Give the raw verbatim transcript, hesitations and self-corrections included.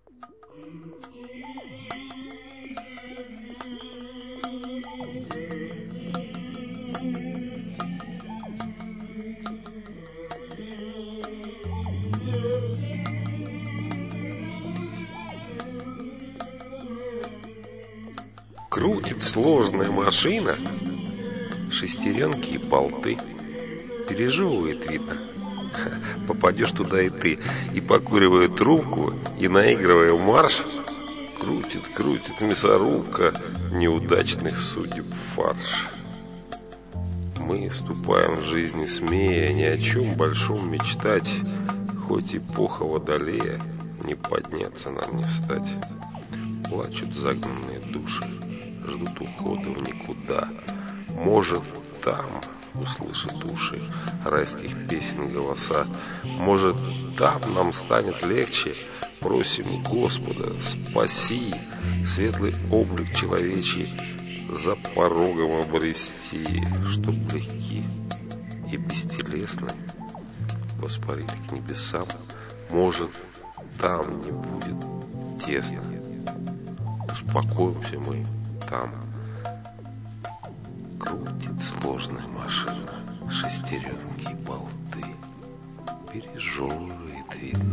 Крутит сложная машина, шестеренки и болты. Пережевывает, видно. Попадешь туда и ты. И покуривая трубку, и наигрывая марш, крутит, крутит мясорубка неудачных судеб фарш. Мы ступаем в жизни смея, ни о чем большом мечтать. Хоть эпоха водолея, не подняться нам, не встать. Плачут загнанные души, ждут ухода в никуда. Может, там услышат уши райских песен голоса. Может, там нам станет легче. Просим Господа, спаси светлый облик человечий за порогом обрести, чтоб легки и бестелесны воспарили к небесам. Может, там не будет тесно. Успокоимся мы там. Крутит сложная машина, шестеренки и болты. Пережевывает, видно.